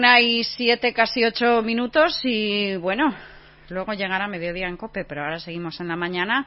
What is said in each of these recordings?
Hay 7, casi 8 minutos y bueno, luego llegará mediodía en COPE, pero ahora seguimos en la mañana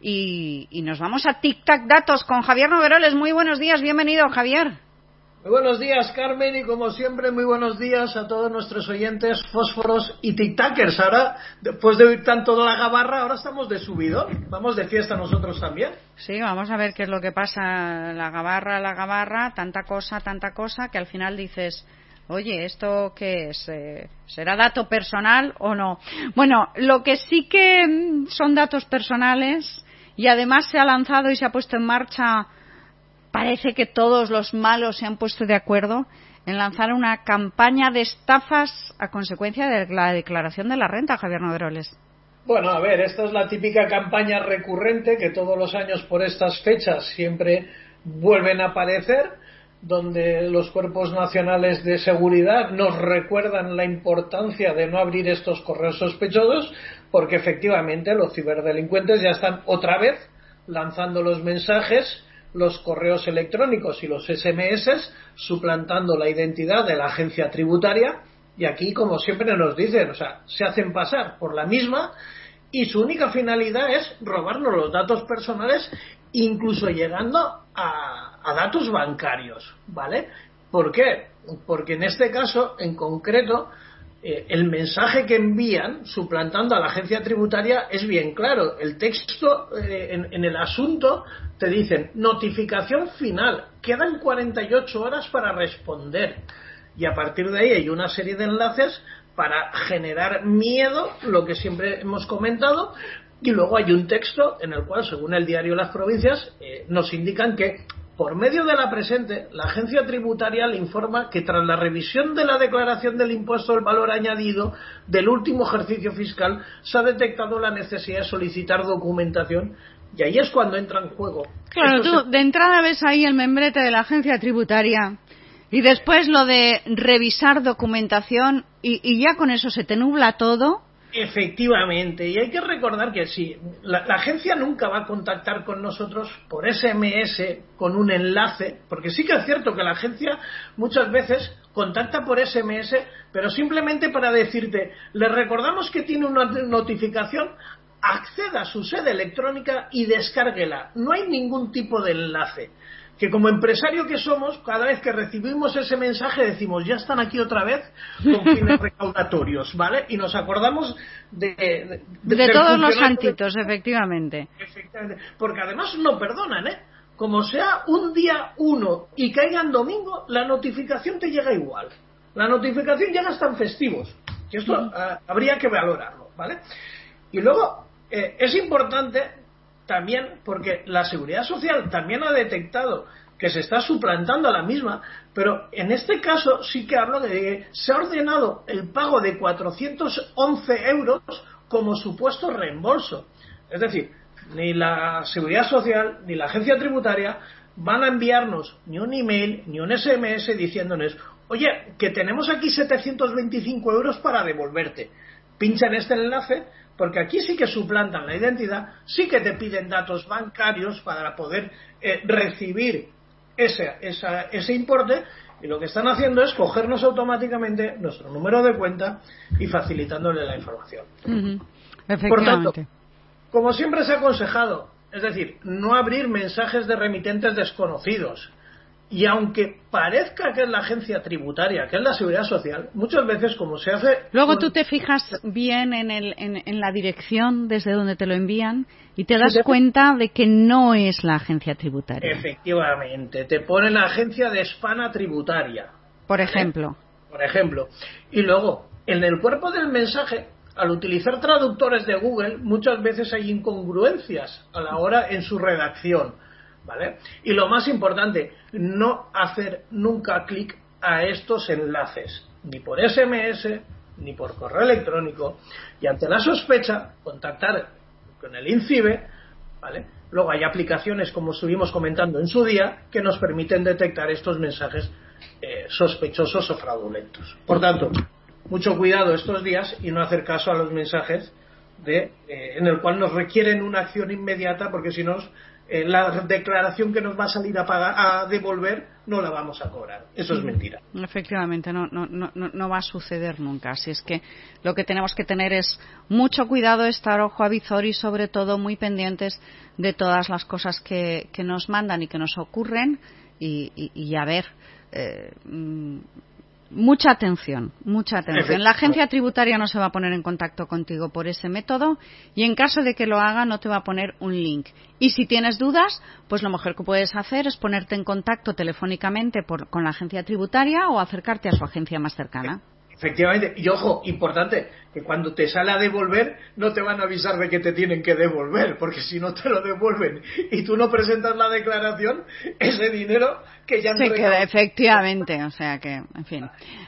y nos vamos a Tic Tac Datos con Javier Nogueroles. Muy buenos días, bienvenido, Javier. Muy buenos días, Carmen, y como siempre, muy buenos días a todos nuestros oyentes fósforos y tic-tackers. Ahora, después de oír tanto de la gabarra, ahora estamos de subidón. Vamos de fiesta nosotros también. Sí, vamos a ver qué es lo que pasa. La gabarra, tanta cosa, que al final dices, oye, ¿esto qué es? ¿Será dato personal o no? Bueno, lo que sí que son datos personales, y además se ha lanzado y se ha puesto en marcha. Parece que todos los malos se han puesto de acuerdo en lanzar una campaña de estafas a consecuencia de la declaración de la renta, Javier Nogueroles. Bueno, a ver, esta es la típica campaña recurrente que todos los años por estas fechas siempre vuelven a aparecer, donde los cuerpos nacionales de seguridad nos recuerdan la importancia de no abrir estos correos sospechosos, porque efectivamente los ciberdelincuentes ya están otra vez lanzando los mensajes, los correos electrónicos y los SMS, suplantando la identidad de la agencia tributaria, y aquí, como siempre nos dicen, o sea, se hacen pasar por la misma y su única finalidad es robarnos los datos personales, incluso llegando a datos bancarios, ¿vale? ¿Por qué? Porque en este caso, en concreto, el mensaje que envían suplantando a la agencia tributaria es bien claro. El texto en el asunto te dicen: notificación final, quedan 48 horas para responder, y a partir de ahí hay una serie de enlaces para generar miedo, lo que siempre hemos comentado, y luego hay un texto en el cual, según el diario Las Provincias, nos indican que por medio de la presente, la agencia tributaria le informa que tras la revisión de la declaración del impuesto del valor añadido del último ejercicio fiscal, se ha detectado la necesidad de solicitar documentación, y ahí es cuando entra en juego. Claro, tú de entrada ves ahí el membrete de la agencia tributaria y después lo de revisar documentación y ya con eso se te nubla todo. Efectivamente, y hay que recordar que sí, la agencia nunca va a contactar con nosotros por SMS con un enlace, porque sí que es cierto que la agencia muchas veces contacta por SMS, pero simplemente para decirte: le recordamos que tiene una notificación, acceda a su sede electrónica y descárguela. No hay ningún tipo de enlace. Que como empresario que somos, cada vez que recibimos ese mensaje decimos: ya están aquí otra vez con fines recaudatorios, ¿vale? Y nos acordamos de todos los santitos, efectivamente. Porque además no perdonan, ¿eh? Como sea un día 1 y caiga en domingo, la notificación te llega igual. La notificación llega hasta en festivos. Y esto habría que valorarlo, ¿vale? Y luego, es importante también, porque la Seguridad Social también ha detectado que se está suplantando a la misma, pero en este caso sí que hablo de que se ha ordenado el pago de 411 euros como supuesto reembolso. Es decir, ni la Seguridad Social ni la agencia tributaria van a enviarnos ni un email ni un SMS diciéndonos: oye, que tenemos aquí 725 euros para devolverte. Pincha en este enlace, porque aquí sí que suplantan la identidad, sí que te piden datos bancarios para poder recibir ese importe, y lo que están haciendo es cogernos automáticamente nuestro número de cuenta y facilitándole la información. Efectivamente. Por tanto, como siempre se ha aconsejado, es decir, no abrir mensajes de remitentes desconocidos. Y aunque parezca que es la agencia tributaria, que es la Seguridad Social, muchas veces, como se hace... Luego tú te fijas bien en la dirección desde donde te lo envían y te das cuenta de que no es la agencia tributaria. Efectivamente, te ponen la agencia de Hispana Tributaria. Por ejemplo. Por ejemplo. Y luego, en el cuerpo del mensaje, al utilizar traductores de Google, muchas veces hay incongruencias a la hora en su redacción, ¿vale? Y lo más importante, no hacer nunca clic a estos enlaces, ni por SMS, ni por correo electrónico, y ante la sospecha, contactar con el INCIBE, ¿vale? Luego hay aplicaciones, como estuvimos comentando en su día, que nos permiten detectar estos mensajes sospechosos o fraudulentos. Por tanto, mucho cuidado estos días y no hacer caso a los mensajes en el cual nos requieren una acción inmediata, porque si no la declaración que nos va a salir a devolver no la vamos a cobrar. Eso es mentira. Efectivamente, no va a suceder nunca. Así es que lo que tenemos que tener es mucho cuidado, estar ojo a visor y sobre todo muy pendientes de todas las cosas que nos mandan y que nos ocurren y a ver, mucha atención. La agencia tributaria no se va a poner en contacto contigo por ese método y en caso de que lo haga no te va a poner un link. Y si tienes dudas, pues lo mejor que puedes hacer es ponerte en contacto telefónicamente con la agencia tributaria o acercarte a su agencia más cercana. Efectivamente, y ojo, importante, que cuando te sale a devolver no te van a avisar de que te tienen que devolver, porque si no te lo devuelven y tú no presentas la declaración, ese dinero que ya se queda, efectivamente, o sea que, en fin.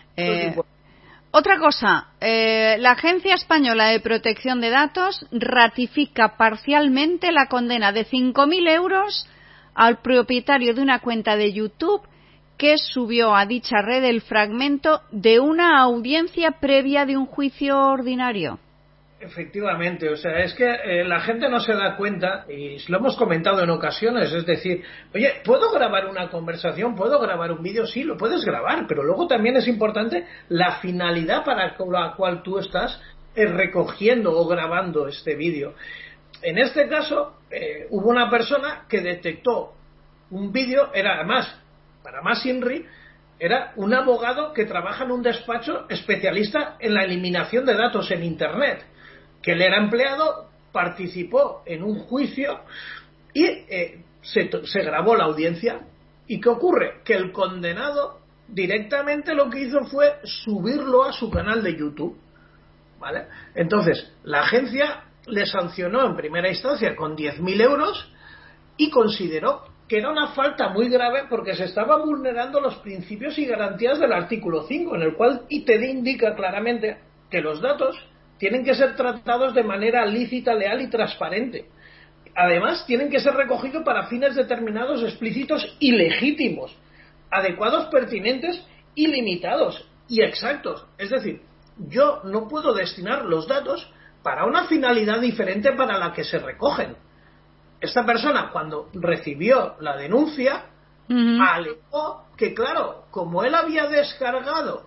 Otra cosa, la Agencia Española de Protección de Datos ratifica parcialmente la condena de 5.000 euros al propietario de una cuenta de YouTube que subió a dicha red el fragmento de una audiencia previa de un juicio ordinario. Efectivamente, o sea, es que la gente no se da cuenta, y lo hemos comentado en ocasiones, es decir, oye, ¿puedo grabar una conversación? ¿Puedo grabar un vídeo? Sí, lo puedes grabar, pero luego también es importante la finalidad para la cual tú estás recogiendo o grabando este vídeo. En este caso, hubo una persona que detectó un vídeo, era además, para más INRI, era un abogado que trabaja en un despacho especialista en la eliminación de datos en Internet, que él era empleado, participó en un juicio y se grabó la audiencia. ¿Y qué ocurre? Que el condenado directamente lo que hizo fue subirlo a su canal de YouTube, ¿vale? Entonces, la agencia le sancionó en primera instancia con 10.000 euros y consideró que era una falta muy grave porque se estaban vulnerando los principios y garantías del artículo 5, en el cual te indica claramente que los datos tienen que ser tratados de manera lícita, leal y transparente. Además, tienen que ser recogidos para fines determinados, explícitos y legítimos, adecuados, pertinentes, ilimitados y exactos. Es decir, yo no puedo destinar los datos para una finalidad diferente para la que se recogen. Esta persona, cuando recibió la denuncia, alegó que, claro, como él había descargado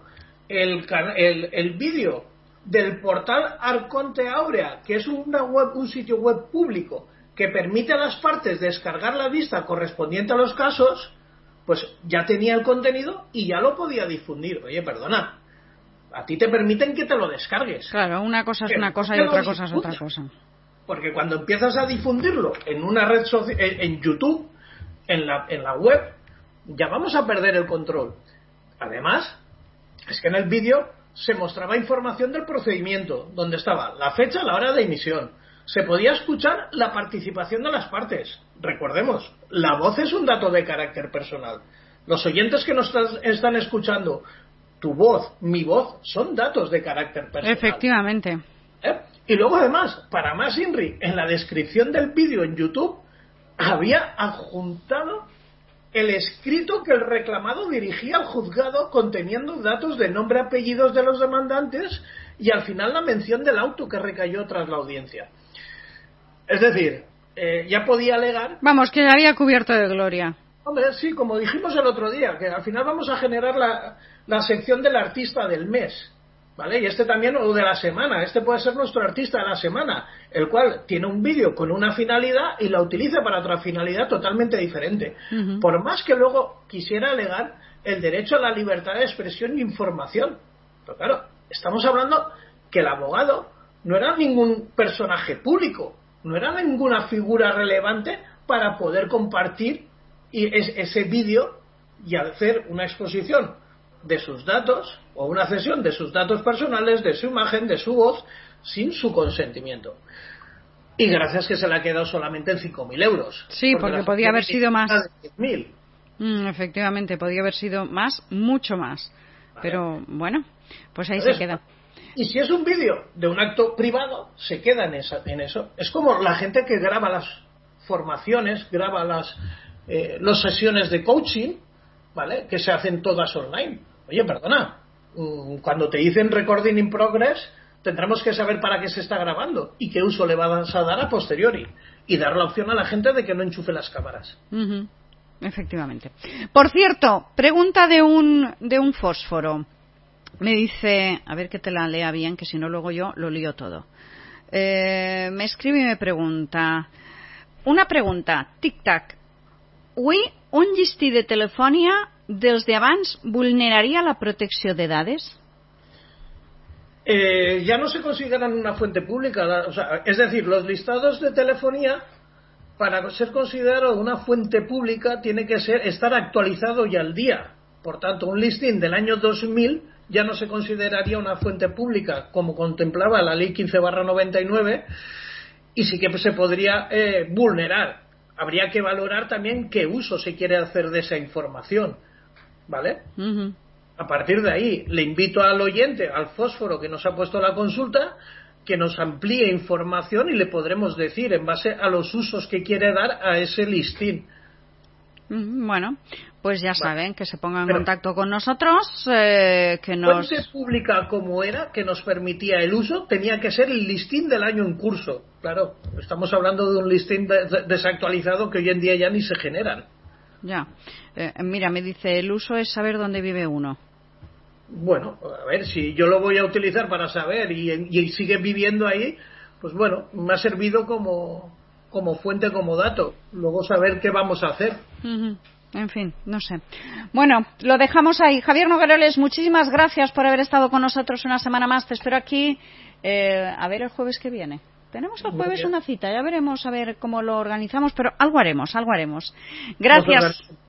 el vídeo del portal Arconte Áurea, que es un sitio web público que permite a las partes descargar la vista correspondiente a los casos, pues ya tenía el contenido y ya lo podía difundir. Oye, perdona, a ti te permiten que te lo descargues. Claro, una cosa es una cosa y otra cosa es otra cosa. Porque cuando empiezas a difundirlo en una red social, en YouTube, en la web, ya vamos a perder el control. Además, es que en el vídeo se mostraba información del procedimiento, donde estaba la fecha, la hora de emisión. Se podía escuchar la participación de las partes. Recordemos, la voz es un dato de carácter personal. Los oyentes que nos están escuchando, tu voz, mi voz, son datos de carácter personal. Efectivamente. Y luego además, para más INRI, en la descripción del vídeo en YouTube había adjuntado el escrito que el reclamado dirigía al juzgado conteniendo datos de nombre y apellidos de los demandantes y al final la mención del auto que recayó tras la audiencia. Es decir, ya podía alegar... Vamos, que había cubierto de gloria. Hombre, sí, como dijimos el otro día, que al final vamos a generar la sección del artista del mes, ¿vale? Y este también, o de la semana, este puede ser nuestro artista de la semana, el cual tiene un vídeo con una finalidad y la utiliza para otra finalidad totalmente diferente. Por más que luego quisiera alegar el derecho a la libertad de expresión y información. Pero claro, estamos hablando que el abogado no era ningún personaje público, no era ninguna figura relevante para poder compartir ese vídeo y hacer una exposición de sus datos o una cesión de sus datos personales, de su imagen, de su voz, sin su consentimiento. Y gracias que se le ha quedado solamente en 5.000 euros. Sí, porque podía haber sido más. 10.000. Efectivamente, podía haber sido más, mucho más. Vale. Pero bueno, pues ahí se queda. Y si es un vídeo de un acto privado, se queda en eso. Es como la gente que graba las formaciones, graba las sesiones de coaching, ¿vale? Que se hacen todas online. Oye, perdona, cuando te dicen recording in progress, tendremos que saber para qué se está grabando y qué uso le vas a dar a posteriori, y dar la opción a la gente de que no enchufe las cámaras. Efectivamente. Por cierto, pregunta de un fósforo. Me dice, a ver que te la lea bien, que si no luego yo lo lío todo. Me escribe y me pregunta, una pregunta, tic-tac, avui un llistí de telefonia dels de abans vulneraria la protecció de dades? Ya no se consideran una fuente pública, o sea, es decir, los listados de telefonía, para ser considerado una fuente pública, tiene que estar actualizado y al día. Por tanto, un listing del año 2000 ya no se consideraría una fuente pública, como contemplaba la ley 15/99, y sí que se podría vulnerar. Habría que valorar también qué uso se quiere hacer de esa información, ¿vale? A partir de ahí, le invito al oyente, al fósforo que nos ha puesto la consulta, que nos amplíe información y le podremos decir en base a los usos que quiere dar a ese listín. Bueno, pues ya saben, que se pongan en contacto con nosotros, que nos... Fuente pública como era, que nos permitía el uso, tenía que ser el listín del año en curso. Claro, estamos hablando de un listín desactualizado que hoy en día ya ni se generan. Ya, mira, me dice, el uso es saber dónde vive uno. Bueno, a ver, si yo lo voy a utilizar para saber y sigue viviendo ahí, pues bueno, me ha servido como fuente, como dato. Luego saber qué vamos a hacer. En fin, no sé. Bueno, lo dejamos ahí. Javier Nogueroles, muchísimas gracias por haber estado con nosotros una semana más. Te espero aquí, a ver el jueves que viene. Tenemos el jueves una cita, ya veremos a ver cómo lo organizamos, pero algo haremos. Gracias.